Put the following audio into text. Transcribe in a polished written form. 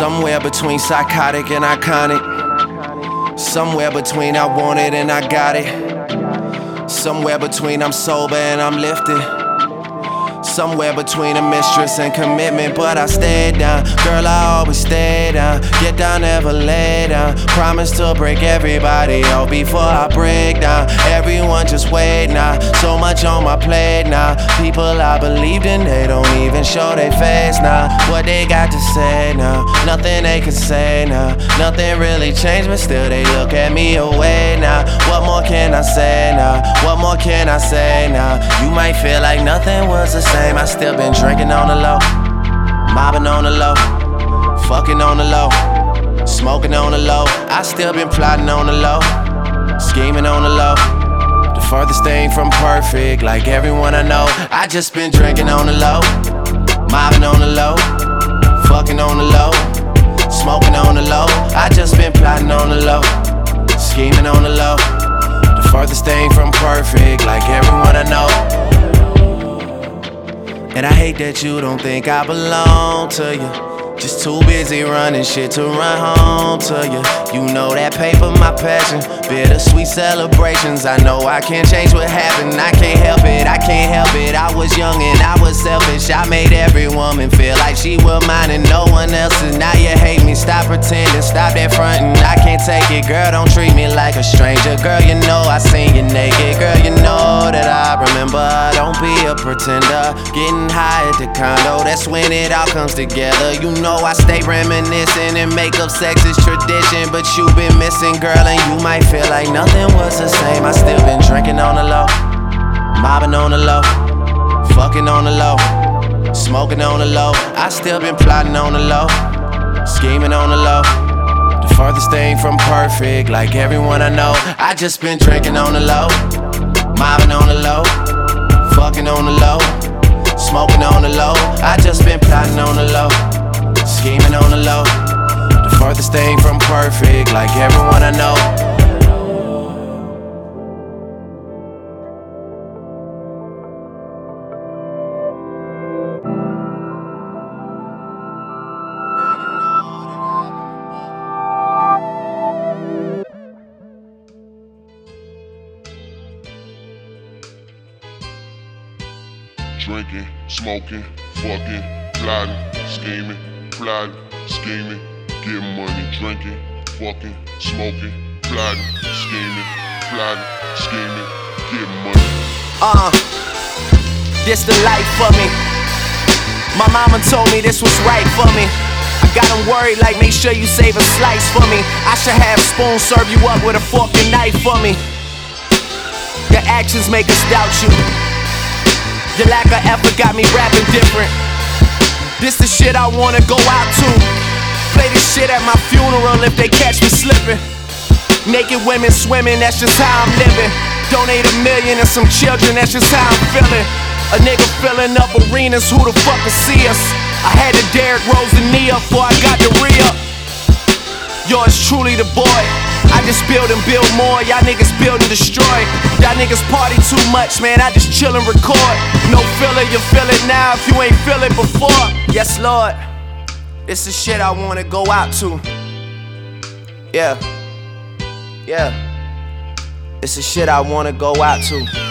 Somewhere between psychotic and iconic. Somewhere between I want it and I got it. Somewhere between I'm sober and I'm lifted. Somewhere between a mistress and commitment, but I stayed down. Girl, I always stay down. Get down, never lay down. Promise to break everybody out before I break down. Everyone just wait now. So much on my plate now. People I believed in, they don't even show their face now. What they got to say now? Nothing they can say now. Nothing really changed, but still they look at me away now. What more can I say now? What more can I say now? You might feel like nothing was the same. I still been drinking on the low, mobbing on the low, fucking on the low, smoking on the low. I still been plotting on the low, scheming on the low. The furthest thing from perfect, like everyone I know. I just been drinking on the low, mobbing on the low, fucking on the low, smoking on the low. I just been plotting on the low, scheming on the low. The furthest thing from perfect, like everyone I know. And I hate that you don't think I belong to you. Just too busy running shit to run home to you. You know that paper, my passion. Bittersweet celebrations. I know I can't change what happened. I can't help it, I can't help it. I was young and I was selfish. I made every woman feel like she was mine and no one else's. Now you hate me, stop pretending, stop that frontin'. I can't take it, girl, don't treat me like a stranger. Girl, you know I seen you naked. Girl, you know that I remember. Don't be a pretender. Getting high at the condo, that's when it all comes together. You know I stay reminiscing and make up sex is tradition. But you been missing, girl, and you might feel like nothing was the same. I still been drinking on the low, mobbing on the low, fucking on the low, smoking on the low. I still been plotting on the low, scheming on the low. The furthest thing from perfect, like everyone I know. I just been drinking on the low, mobbing on the low, fucking on the low, smoking on the low. I just been plotting on the low, scheming on the low. The furthest thing from perfect, like everyone I know. Drinking, smoking, fucking, plotting, scheming, plotting, scheming, getting money, drinking, fucking, smoking, plotting, scheming, plotting, scheming, getting money. This the life for me. My mama told me this was right for me. I got them worried like make sure you save a slice for me. I should have spoon serve you up with a fork and knife for me. Your actions make us doubt you. Your lack of effort got me rapping different. This the shit I wanna go out to. Play this shit at my funeral if they catch me slipping. Naked women swimming, that's just how I'm living. Donate $1 million and some children, that's just how I'm feeling. A nigga filling up arenas, who the fuck will see us? I had to Derrick Rose the knee up before I got the re-up. Yours truly the boy. I just build and build more, y'all niggas build and destroy. Y'all niggas party too much, man, I just chill and record. No filler, you feel it now if you ain't feel it before. Yes, Lord, this is shit I wanna go out to. Yeah, yeah, it's the shit I wanna go out to.